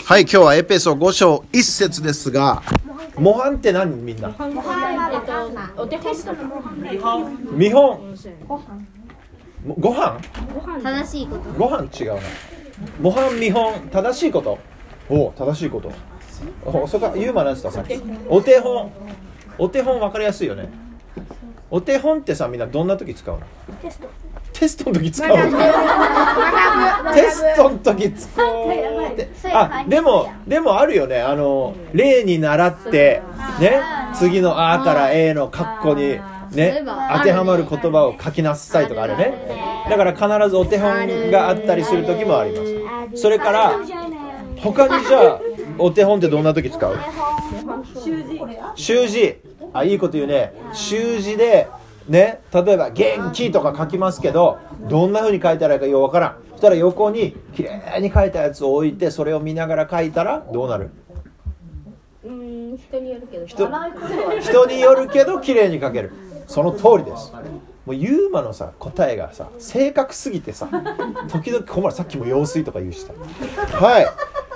はい、今日はエペソ5章1節ですが、模範って何？みんなお手本とか見本ご飯正しいこと。 ご飯違うな。模範見本正しいこと。お正しいこと。それからユーマなんつったさっき。お手本分かりやすいよね。お手本ってさ、みんなどんな時使うの？テストの時使うの？テストの時使うって。あ、でもあるよね。例に習ってね、次のあから A の括弧にね、当てはまる言葉を書きなさいとかあるね。だから必ずお手本があったりする時もあります。それから他にじゃあお手本ってどんな時使う？習字。あ、いいこと言うね。習字でね、例えば元気とか書きますけど、どんな風に書いたらいいかよくわからん。そしたら横にきれいに書いたやつを置いて、それを見ながら書いたらどうなる？ 人によるけど人によるけどきれいに書ける。その通りです。もうユーマのさ答えがさ正確すぎてさ、時々困る。さっきも用水とか言うしさ。はい。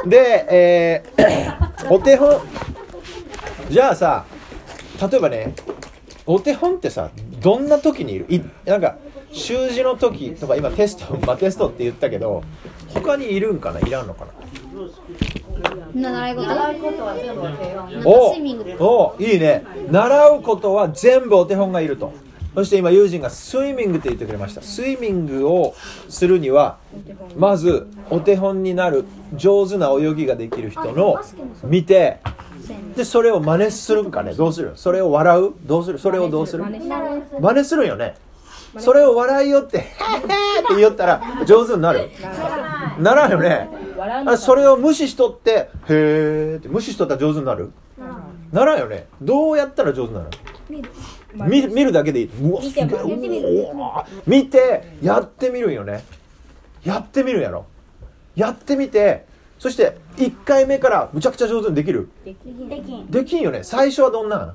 で、お手本。じゃあさ、例えばね、お手本ってさ、どんな時にいる？なんか習字の時とか、今テストって言ったけど、他にいるんかな、いらんのかな？ 習い事は全部いいね。習うことは全部お手本がいると。そして今友人がスイミングって言ってくれました。スイミングをするにはまずお手本になる上手な泳ぎができる人の見て、でそれを真似するかね。どうする？それを笑う？どうする？それをどうする？真似するよね。それを笑いよってって言ったら上手になる？ならんよね。それを無視しとってへーって無視しとったら上手になる？ならんよね。どうやったら上手になる？見るだけでいい。うわすげえ。見てやってみるんよね。やってみるやろ。やってみて、そして1回目からむちゃくちゃ上手にできる？できんよね。最初はどんな？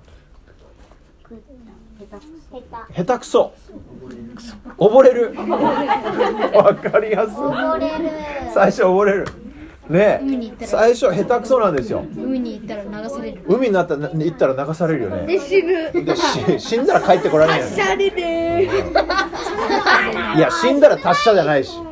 下手くそ。溺れる。わかりやすい。最初溺れるね。最初下手くそなんですよ。 海に行ったら流される。 海に行ったら流されるよね。 で死ぬ。 で死んだら帰ってこられないよね。 シャレでいや死んだら達者じゃないし、ね、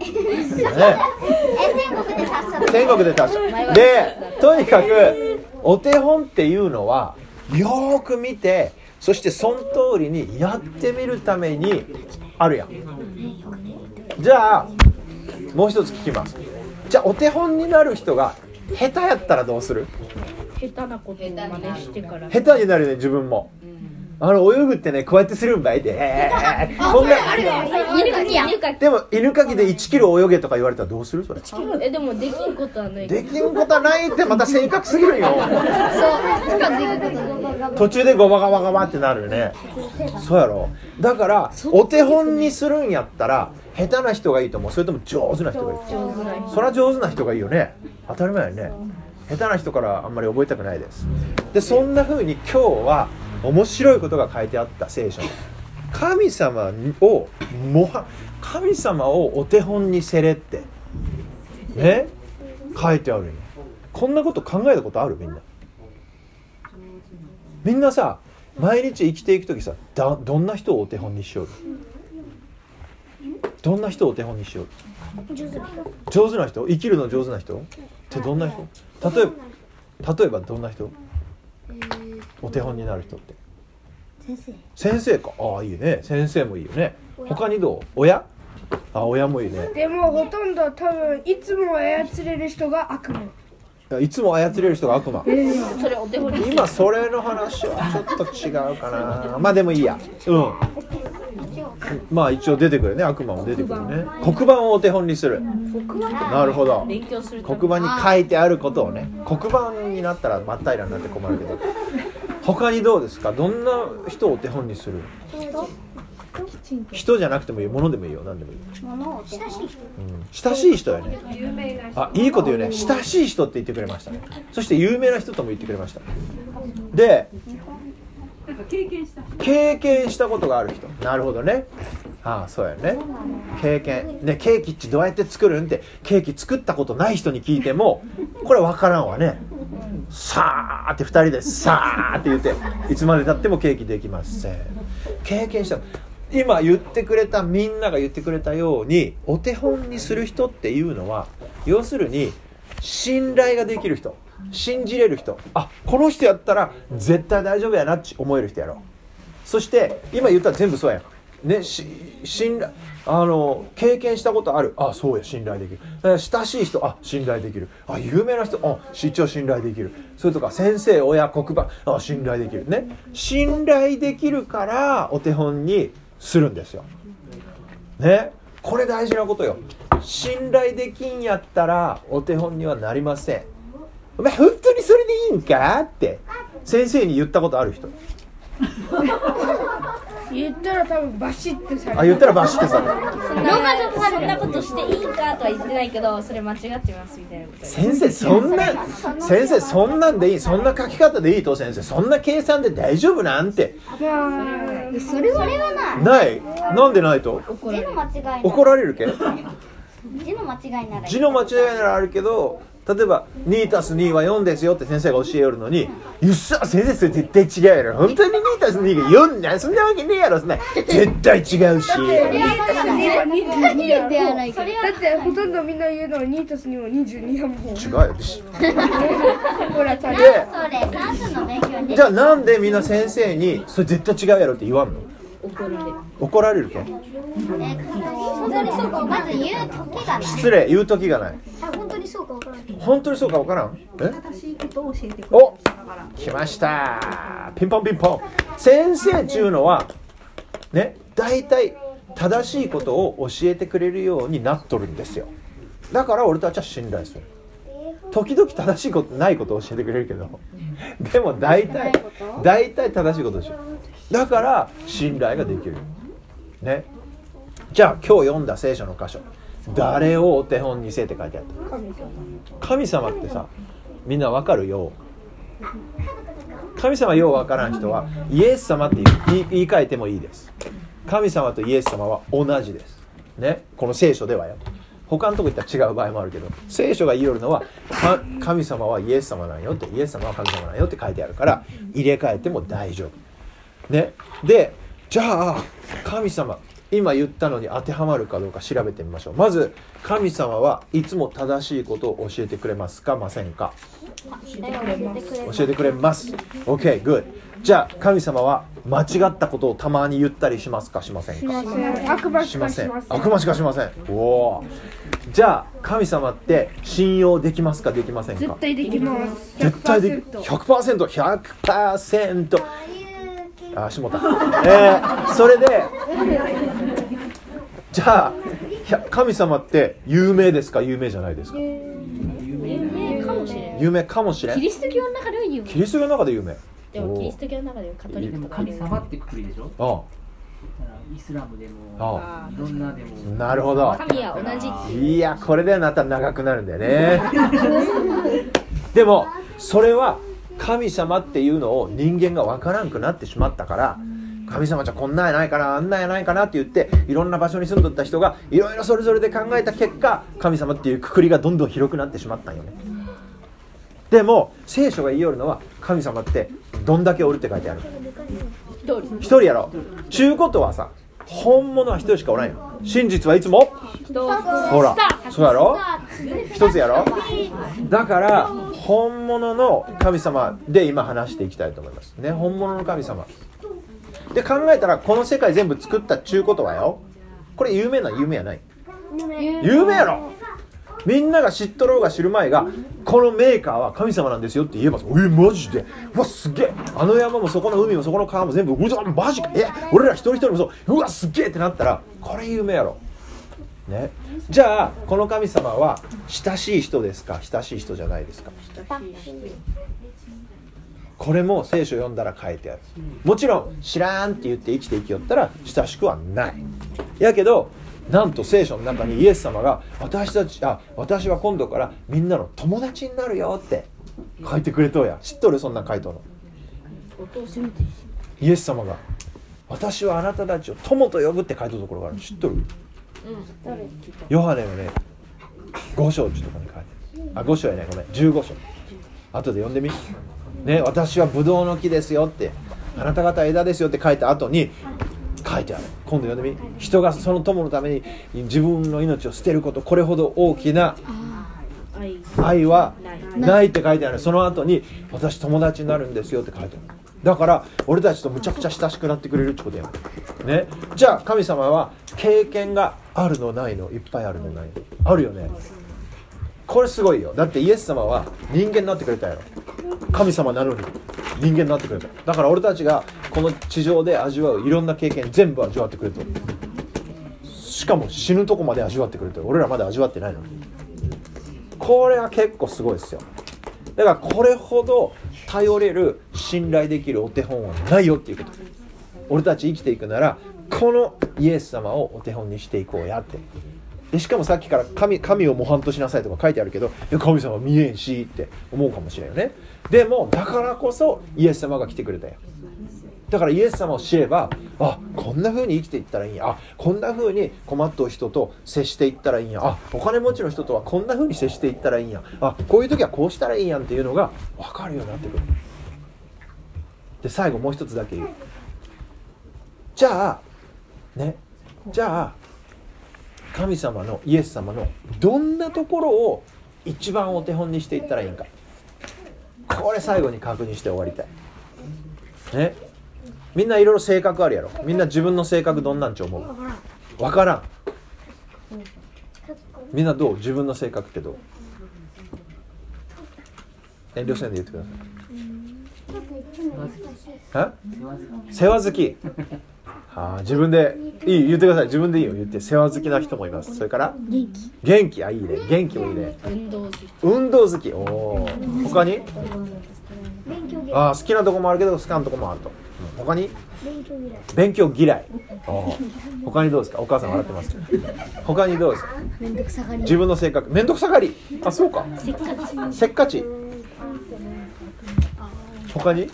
天国で達者で、とにかくお手本っていうのはよーく見て、そしてその通りにやってみるためにあるやん。じゃあもう一つ聞きます。じゃあお手本になる人が下手やったらどうする？ 下手なことを真似してから下手になるね。自分も泳ぐってね、こうやってするんばいってこんな犬かきや。 でも犬かきで1キロ泳げとか言われたらどうする？それでもできんことはない。 できんことはないってまた正確すぎるよ。 そう途中でゴバガバガバってなるよね。そうやろ。だからお手本にするんやったら下手な人がいいと思う？それとも上手な人がいい？そりゃ上手な人がいいよね。当たり前よね。下手な人からあんまり覚えたくないです。でそんな風に今日は面白いことが書いてあった聖書に、神様をお手本にせれってね書いてあるんよ。こんなこと考えたことある？みんなさ、毎日生きていくときさ、どんな人をお手本にしよう？どんな人をお手本にしよう？上手な人？生きるの上手な人ってどんな人？例えばどんな人？お手本になる人って先生か。ああいいね。先生もいいよね。他にどう？親？あ、親もいいね。 でもほとんど多分いつも操れる人が悪魔。 いつも操れる人が悪魔。 それお手本に今それの話はちょっと違うかな。まあでもいいや。まあ一応出てくるね。悪魔も出てくるね。黒板をお手本にする。なるほど。 勉強する黒板に書いてあることをね。黒板になったら真っ平らになって困るけど。他にどうですか？どんな人をお手本にする？人じゃなくてもいい。ものでもいいよ。何でもいい。親しい人よね。あ、いいこと言うね。親しい人って言ってくれましたね。そして有名な人とも言ってくれました。で経験したことがある人。なるほどね。ああ、そうやね。経験ね。ケーキってどうやって作るんって、ケーキ作ったことない人に聞いてもこれ分からんわね。さーって2人でさーって言っていつまでたってもケーキできません。経験した。今言ってくれた、みんなが言ってくれたように、お手本にする人っていうのは要するに信頼ができる人、信じれる人、あ、この人やったら絶対大丈夫やなって思える人やろ。そして今言ったら全部そうやんね。信頼、経験したことある、あ、そうや、信頼できる。親しい人、あ、信頼できる。あ、有名な人、あ、一応信頼できる。それとか先生、親、黒板、あ、信頼できるね。信頼できるからお手本にするんですよね。これ大事なことよ。信頼できんやったらお手本にはなりません。お前本当にそれでいいんかって先生に言ったことある人。 言ったら多分バシッてされる。 あ、言ったらバシッてされる。 そんなことしていいんかとは言ってないけど、それ間違ってますみたいなこと。 先生そんなんでいい、そんな書き方でいいと、先生そんな計算で大丈夫なんて。 それはない。 なんでないと字の間違いなら怒られるけ。 字の間違いなら字の間違いならあるけど、例えば 2+2 は4ですよって先生が教えよるのに、ゆっさ先生それ絶対違うやろ、本当に 2+2 が4なん、そんなわけねえやろ、そんな絶対違うし。 ではないけど、だってほとんどみんな言うのは 2+2 は22やもん。 違うよし。 ほら、 それ算数の勉強でじゃあなんでみんな先生にそれ絶対違うやろって言わんの？怒られるけ。 本当にそうかまず言う時がない。 失礼、言う時がない。 本当にそうか分からない。 本当にそうか分からん。 正しいことを教えてくれるお、 だから来ました。ピンポンピンポン。先生っていうのはね、大体正しいことを教えてくれるようになっとるんですよ。だから俺たちは信頼する。時々正しいことないことを教えてくれるけど、でも大体正しいことでしょ。だから信頼ができるね。じゃあ今日読んだ聖書の箇所、誰をお手本にせって書いてあった？神様ってさ、みんなわかるよ。神様ようわからん人はイエス様って言い換えてもいいです。神様とイエス様は同じですね。この聖書ではよ。他のとこ行ったら違う場合もあるけど、聖書が言いよるのは神様はイエス様なんよって、イエス様は神様なんよって書いてあるから、入れ替えても大丈夫ね。で、じゃあ神様今言ったのに当てはまるかどうか調べてみましょう。まず、神様はいつも正しいことを教えてくれますか、ませんか？教えてくれます。 OK、 good。 じゃあ神様は間違ったことをたまに言ったりしますか、しませんか？ 悪魔ししません。 かしません。 悪魔しかしません。おー。じゃあ神様って信用できますか、できませんか？ 絶対できます。 絶対でき 100%。あ、しもた。それでじゃあ神様って有名ですか、有名じゃないですか？有名かもしれん。 キリスト教の中では有名。 キリスト教の中で有名。 でもキリスト教の中ではカトリッでもクとか神様ってくくりでしょ。 あだからイスラムでもどんなでも。 あ、なるほど。 神は同じ。 いや、これでまた長くなるんだよね。でもそれは神様っていうのを人間が分からんくなってしまったから、神様じゃこんなんやないかな、あんなんやないかなって言っていろんな場所に住んどった人がいろいろそれぞれで考えた結果、神様っていうくくりがどんどん広くなってしまったんよね。でも聖書が言いよるのは、神様ってどんだけおるって書いてある？一人やろ。ちゅうことはさ、本物は一人しかおらんよ。真実はいつもほら、そうやろ、一つやろ。だから本物の神様で今話していきたいと思いますね。本物の神様で考えたら、この世界全部作ったっちゅうことはよ、これ有名な、有名やない？有名やろ。みんなが知っとろうが知る前が、このメーカーは神様なんですよって言えば、マジで、うわすげえ、あの山もそこの海もそこの川も全部、うわマジか、俺ら一人一人もそう、うわすげえってなったら、これ有名やろね。じゃあこの神様は親しい人ですか、親しい人じゃないですか？これも聖書読んだら書いてある。もちろん知らんって言って生きていきよったら親しくはない。やけどなんと聖書の中にイエス様が私は今度からみんなの友達になるよって書いてくれとうや。知っとる？そんなん書いとるの。 イエス様が私はあなたたちを友と呼ぶって書いてるところがあるの知っとる？ヨハネのね5章ってところに書いてる。5章やね、ごめん、15章。後で読んでみ、ね、私はブドウの木ですよって、あなた方は枝ですよって書いた後に書いてある。今度読んでみ。人がその友のために自分の命を捨てること、これほど大きな愛はないって書いてある。その後に私友達になるんですよって書いてある。だから俺たちとむちゃくちゃ親しくなってくれるってことやん、ね、じゃあ神様は経験があるのないの、いっぱいあるのないの、あるよね。これすごいよ。だってイエス様は人間になってくれたやろ。神様なのに人間になってくれた。だから俺たちがこの地上で味わういろんな経験全部味わってくれてる。しかも死ぬとこまで味わってくれてる。俺らまだ味わってないのに。これは結構すごいですよ。だからこれほど頼れる信頼できるお手本はないよっていうこと。俺たち生きていくならこのイエス様をお手本にしていこうやって。でしかもさっきから神を模範としなさいとか書いてあるけど、神様見えんしって思うかもしれんよね。でもだからこそイエス様が来てくれたよ。だからイエス様を知れば、あ、こんな風に生きていったらいいんや、あ、こんな風に困った人と接していったらいいんや、あ、お金持ちの人とはこんな風に接していったらいいんや、あ、こういう時はこうしたらいいんやんっていうのが分かるようになってくる。で最後もう一つだけ言う。じゃあ神様のイエス様のどんなところを一番お手本にしていったらいいんか、これ最後に確認して終わりたいね。みんないろいろ性格あるやろ。みんな自分の性格どんなんち思う？わからん。みんなどう？自分の性格ってどう？遠慮せんで言ってください。世話好き。自分でいい言ってください。自分でいいよ言って。世話好きな人もいます。それから元気。あ、いいね。元気もいいね。運動好き。おー。他に？好きなとこもあるけど好きなとこもあると。他に？勉強嫌い。他にどうですか？お母さん笑ってます。他にどうですか？ めんどくさがり。 自分の性格めんどくさがり。あ、そうか。せっかち。他に？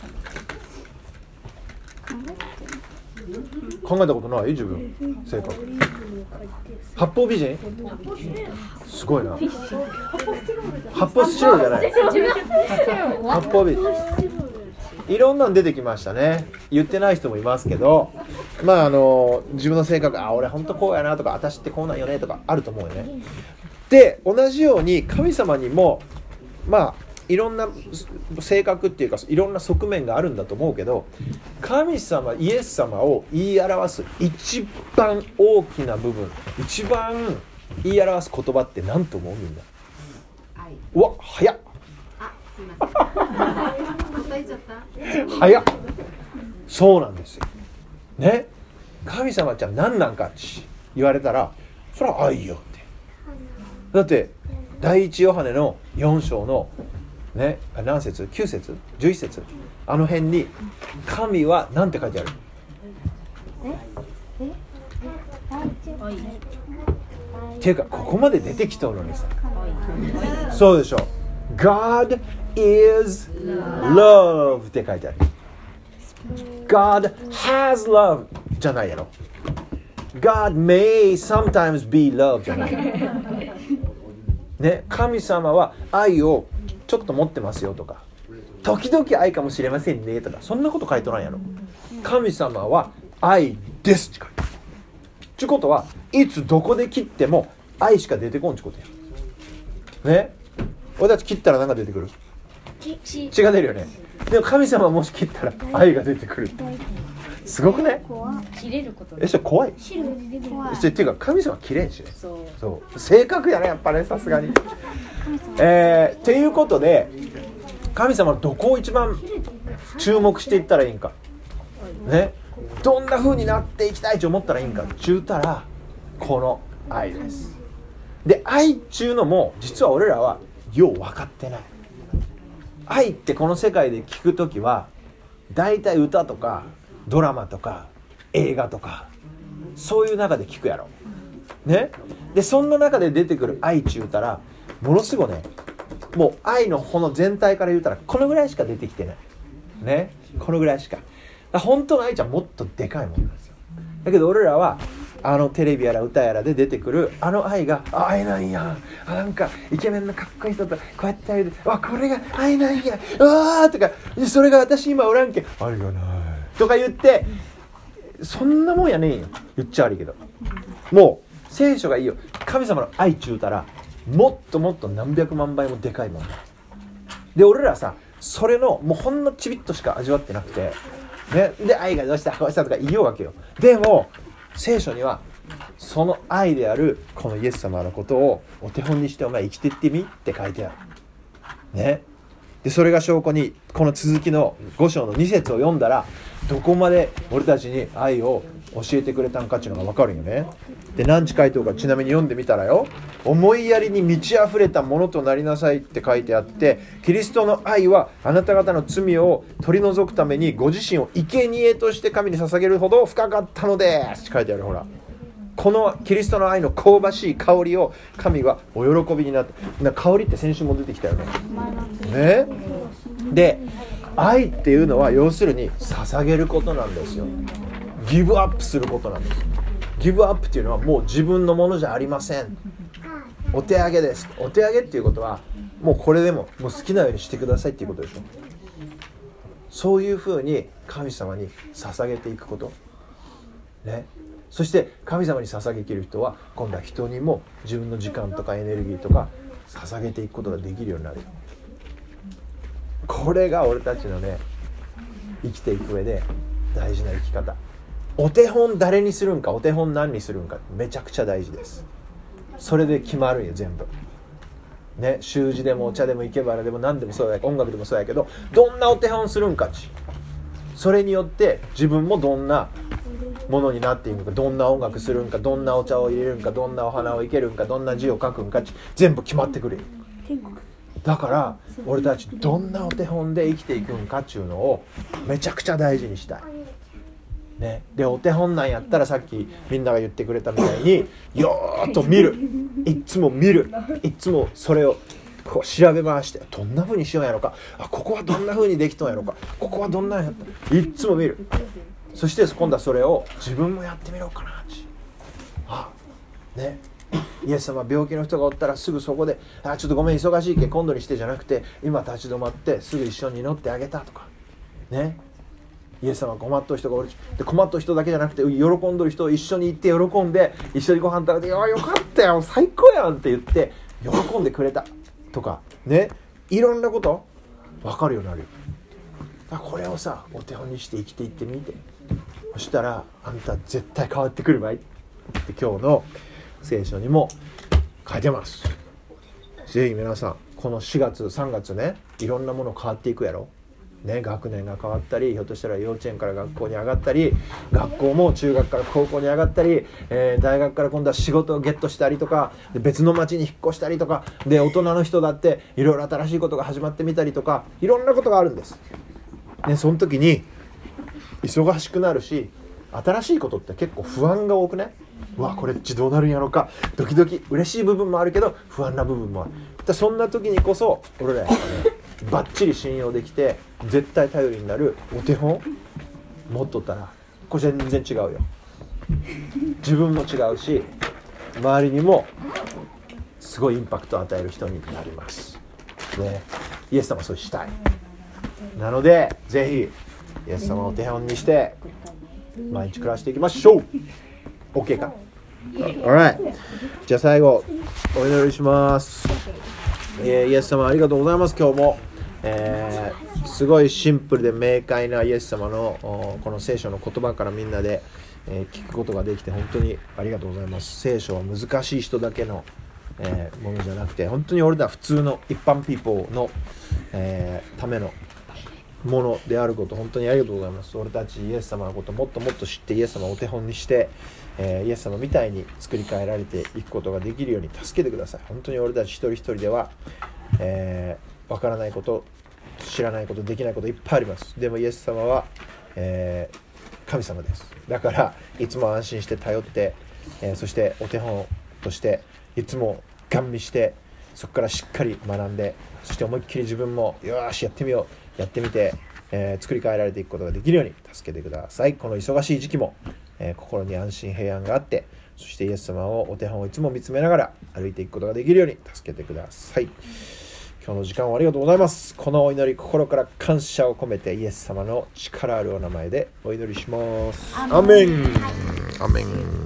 考えたことない？自分性格。八方美人？すごいな。発泡スチロールじゃない。八方美人。いろんなの出てきましたね。言ってない人もいますけど、自分の性格、俺本当こうやなとか、私ってこうなんよねとかあると思うよね。で同じように神様にもいろんな性格っていうかいろんな側面があるんだと思うけど、神様イエス様を言い表す一番大きな部分、一番言い表す言葉って何と思う？みんな。うわ、早っ。 すいません。答えちゃった。 早っ。そうなんですよね。神様じゃ何なんかって言われたら、それは愛よって。だって第一ヨハネの4章のね、何節？9節11節あの辺に神は何て書いてある？っていうかここまで出てきたのにさ、そうでしょ。God is love って書いてある。God has love じゃないやろ。God may sometimes be love じゃない。ね、神様は愛をちょっと持ってますよとか、時々愛かもしれませんねとか、そんなこと書いとらんやろ。神様は愛ですって書いてある。ちゅうことはいつどこで切っても愛しか出てこんちゅうことやね。俺たち切ったら何が出てくる？血が出るよね。でも神様はもし切ったら愛が出てくる。すごくね。 切れることそれ怖い。っていうか神様は切れんしね。そう性格やね、やっぱね、さすがに。っていうことで神様のどこを一番注目していったらいいんかね、どんな風になっていきたいと思ったらいいんかちゅうたら、この愛です。で愛っちゅうのも実は俺らはよう分かってない。愛ってこの世界で聞くときはだいたい歌とかドラマとか映画とかそういう中で聞くやろね。でそんな中で出てくる愛っちゅうたらものすごいね、もう愛のこの全体から言うたらこのぐらいしか出てきてないね。このぐらいしか。 本当の愛ちゃんもっとでかいものなんですよ。だけど俺らはテレビやら歌やらで出てくる愛が愛なんや、なんかイケメンのかっこいい人とこうやってあげて、これが愛なんやとか、それが私今おらんけ愛がないとか言って、そんなもんやねえよ。言っちゃ悪いけど、もう聖書がいいよ。神様の愛ちゅうたらもっともっと何百万倍もでかいもんだ。で俺らさ、それのもうほんのちびっとしか味わってなくて、ね、で愛がどうしたこうしたとか言おうわけよ。でも聖書にはその愛であるこのイエス様のことをお手本にしてお前生きていってみって書いてあるね。でそれが証拠にこの続きの5章の2節を読んだら、どこまで俺たちに愛を教えてくれたんかっていうのが分かるよね。で何時書いておくかちなみに読んでみたらよ、思いやりに満ち溢れたものとなりなさいって書いてあって、キリストの愛はあなた方の罪を取り除くためにご自身を生贄として神に捧げるほど深かったのですって書いてある。ほら、このキリストの愛の香ばしい香りを神はお喜びになって、香りって先週も出てきたよね。で愛っていうのは要するに捧げることなんですよ。ギブアップすることなんです。ギブアップっていうのはもう自分のものじゃありません。お手上げです。お手上げっていうことはもうこれでもう好きなようにしてくださいっていうことでしょ。そういうふうに神様に捧げていくことね。そして神様に捧げきる人は今度は人にも自分の時間とかエネルギーとか捧げていくことができるようになるよ。これが俺たちのね、生きていく上で大事な生き方。お手本誰にするんか、お手本何にするんかめちゃくちゃ大事です。それで決まるんよ全部ね。習字でもお茶でも生け花でも何でもそうや、音楽でもそうやけど、どんなお手本するんかち、それによって自分もどんなものになっていくのか、どんな音楽するんか、どんなお茶を入れるんか、どんなお花を生けるんか、どんな字を書くんかち全部決まってくる。だから俺たちどんなお手本で生きていくんかっていうのをめちゃくちゃ大事にしたいね。でお手本なんやったらさっきみんなが言ってくれたみたいによーっと見る、いつも見る、いつもそれをこう調べ回して、どんな風にしようやろか、ここはどんな風にできとんやろか、ここはどんなんやった、いつも見る。そして今度はそれを自分もやってみようかなね。イエス様病気の人がおったらすぐそこでちょっとごめん忙しいけ今度にしてじゃなくて、今立ち止まってすぐ一緒に祈ってあげたとかね。イエス様困っとる人がおるで、困っとる人だけじゃなくて喜んどる人を一緒に行って喜んで一緒にご飯食べてよかったよ最高やんって言って喜んでくれたとかね、いろんなこと分かるようになるよ。これをさお手本にして生きていってみて、そしたらあんた絶対変わってくるばいって今日の聖書にも書いてます。ぜひ皆さんこの4月3月ね、いろんなもの変わっていくやろね。学年が変わったり、ひょっとしたら幼稚園から学校に上がったり、学校も中学から高校に上がったり、大学から今度は仕事をゲットしたりとか、で別の町に引っ越したりとかで、大人の人だっていろいろ新しいことが始まってみたりとか、いろんなことがあるんですね。その時に忙しくなるし、新しいことって結構不安が多くね。これっちどうなるんやろか、ドキドキ、嬉しい部分もあるけど不安な部分もある。そんな時にこそ俺らやっぱねバッチリ信用できて絶対頼りになるお手本持っとったら、これ全然違うよ。自分も違うし周りにもすごいインパクトを与える人になりますね。イエス様はそうしたい。なのでぜひイエス様をお手本にして毎日暮らしていきましょう。 OK か？ Alright。 じゃあ最後お祈りします。イエス様ありがとうございます。今日も、すごいシンプルで明快なイエス様のこの聖書の言葉からみんなで、聞くことができて本当にありがとうございます。聖書は難しい人だけの、ものじゃなくて、本当に俺ら普通の一般ピーポーの、ためのものであること、本当にありがとうございます。俺たちイエス様のこともっともっと知って、イエス様をお手本にして、イエス様みたいに作り変えられていくことができるように助けてください。本当に俺たち一人一人では、わからないこと、知らないこと、できないこといっぱいあります。でもイエス様は、神様です。だからいつも安心して頼って、そしてお手本としていつもガン見して、 そこからしっかり学んで、そして思いっきり自分もよーしやってみよう、やってみて、作り変えられていくことができるように助けてください。この忙しい時期も、心に安心平安があって、そしてイエス様をお手本をいつも見つめながら歩いていくことができるように助けてください。今日の時間をありがとうございます。このお祈り、心から感謝を込めてイエス様の力あるお名前でお祈りします。アメン。アメン。